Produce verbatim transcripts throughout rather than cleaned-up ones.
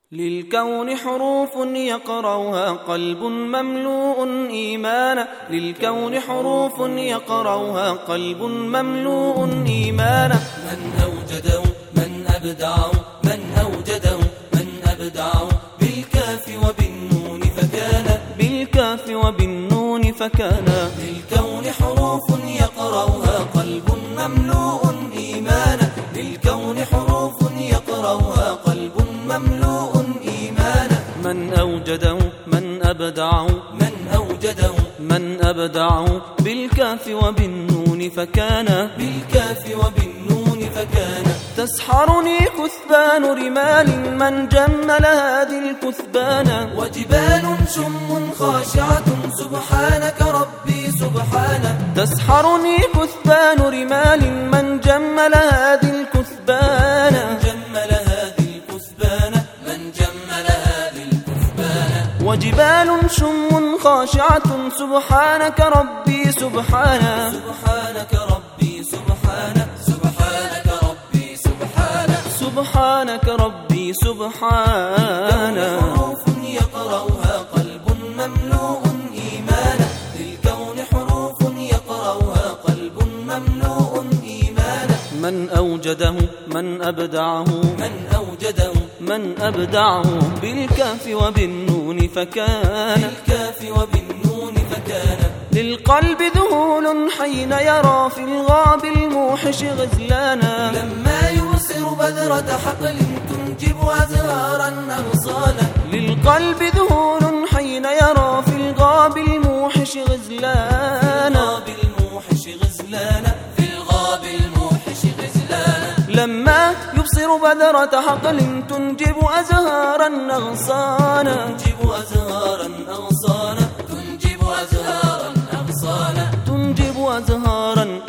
للكون حروف يقرأها قلب مملوء إيمانا، للكون حروف يقرأها قلب مملوء إيمانا. من أوجده من أبدعه من أوجده من أبدعه بالكاف وبالنون فكان بالكاف وبالنون فكان. للكون حروف يقرأها قلب مملوء إيمانا، للكون حروف يقرأها قلب مملوء إيمانا. من أوجده من أبدعه من أوجده من أبدعه بالكاف وبالنون فكان بالكاف وبالنون فكان. تسحرني كثبان رمال من جمل هذه الكثبان، وجبال شم خاشعة سبحانك ربي سبحانه. تسحرني كثبان رمال من جمل هذه الكثبان، جمل هذه الكثبان من جمل هذه الكثبان. وجبال شم خاشعة سبحانك ربي سبحانه. سبحانك ربي سبحانه سبحانك ربي سبحانه سبحانك ربي سبحانه. حروف يقرأها قلب مملوء إيمانا، للكون حروف يقرأها قلب مملوء إيمانا. من أوجده من أبدعه من أوجده من أبدعه بالكاف وبالنون فكان بالكاف وبالنون فكان. للقلب ذهول حين يرى في الغاب الموحش غزلانا، لما يبصر بذرة حقل تنجب أزهارا أغصانا. للقلب ذهول حين يرى في الغاب الموحش غزلانا، في الغاب الموحش غزلانا في الغاب الموحش غزلانا. لما يبصر بذرة حقل تنجب أزهارا أغصانا، تنجب أزهارا أغصانا تنجب أزهارا أغصانا تنجب أزهارا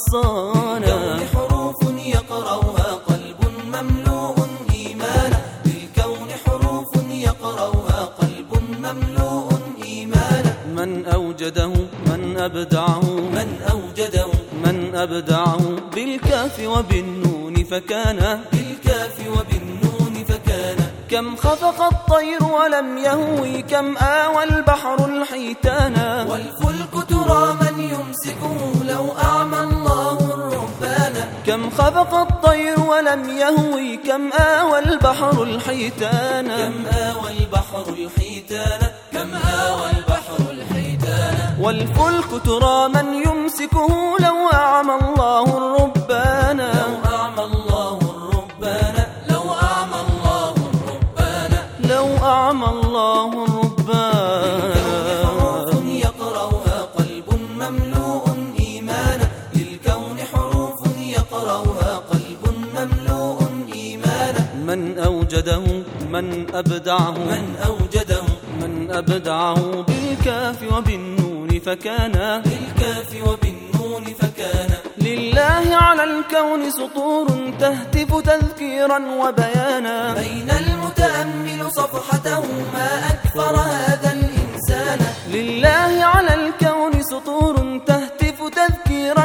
أغصانا. للكون حروف يقرأها قلب مملوء إيمانا، للكون حروف يقرأها قلب مملوء إيمانا. من أوجده من أبدعه من أوجده من أبدعه بالكاف وبالنون فكان بالكاف وبالنون فكان. كم خفق الطير ولم يهوي، كم آوى البحر الحيتانا. والفلك ترى من يمسكه لو أعمى الله الرهبان. كم خفق الطير ولم يهوي، كم آوى البحر الحيتانا. كم آوى البحر الحيتان كم آوى البحر الحيتان. والفلك ترى من يمسكه لو أعمى الله الربان. لو أعمى الله الربان لو أعمى الله الربان لو أعمى الله الربان. حروف يقرأها قلب مملوء إيمانا، للكون حروف يقرأها قلب مملوء إيمانا. من أوجده من أبدعه من أوجده من أبدعه بالكاف وبالنون فكان بالكاف وبالنون فكان. لله على الكون سطور تهتف تذكيرا وبيانا، أين المتأمل صفحته ما أكثر هذا الإنسان. لله على الكون سطور تهتف تذكيرا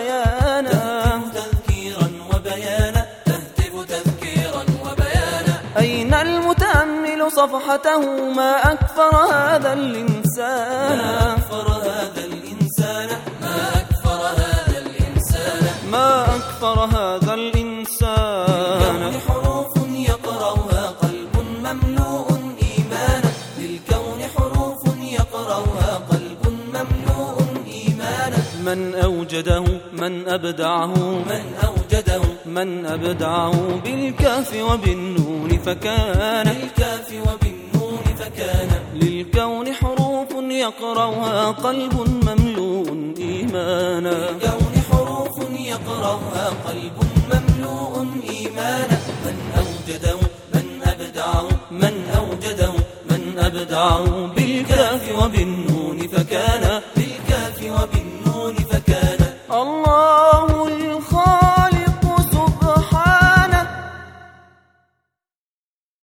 وبيانا، تذكيرا وبيانا تهتف تذكيرا وبيانا. أين المتأمل صفحته ما أكثر هذا الإنسان. ما أكثر هذا الإنسان ما أكثر هذا الإنسان ما أكثر هذا الإنسان. للكون حروف يقرأها قلب مملوء إيمانا، للكون حروف يقرأها قلب مملوء إيمانا. من أوجده من أبدعه من أوجده من أبدعه بالكاف وبالنون فكان بالكاف وبالنون فكان. للكون حروف يقرأها قلب مملوء إيمانا، للكون حروف يقرأها قلب مملوء إيمانا. من أوجده من أبدعه من أوجده من أبدعه بالكاف وبالنون